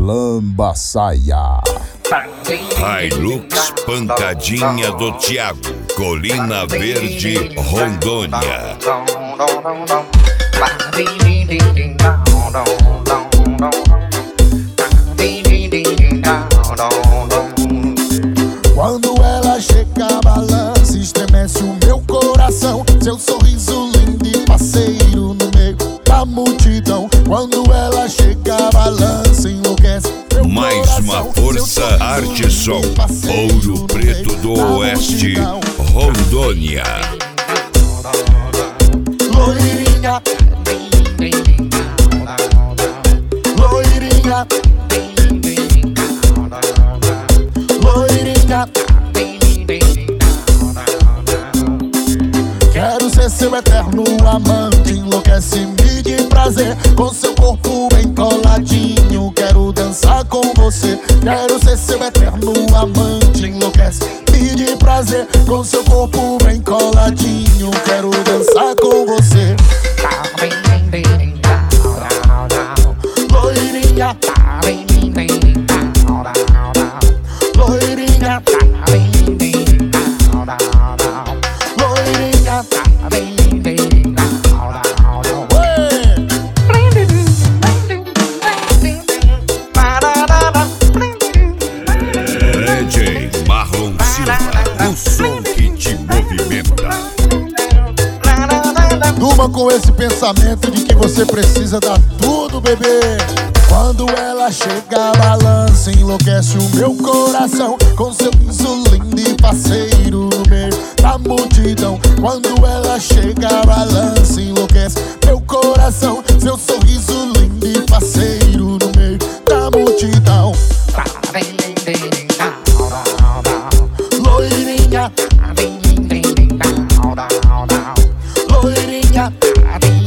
Lambaçaia. Hilux Pancadinha do Thiago, Colina Verde, Rondônia. Quando ela chega, balança, estremece o meu coração. Seu sorriso lindo e parceiro no meio da multidão. Quando ela chega, balança, enlouquece meu Mais coração. uma força, Arte Som, Ouro Preto do Oeste, Rondônia. Loirinha, loirinha, loirinha. Quero ser seu eterno amante, enlouquece-me de prazer. Com seu corpo bem coladinho, quero dançar com você. Quero ser seu eterno amante, enlouquece-me de prazer. Com seu corpo bem coladinho, quero dançar com você. Loirinha, loirinha, loirinha. DJ Marlon Silva, o som que te movimenta. Durma com esse pensamento de que você precisa dar tudo, bebê. Quando ela chega, balança, enlouquece o meu coração. Com seu riso lindo e parceiro no meio da multidão. Quando ela chega, balança, enlouquece meu coração. Seu sorriso lindo e parceiro no meio da multidão. Loirinha, loirinha.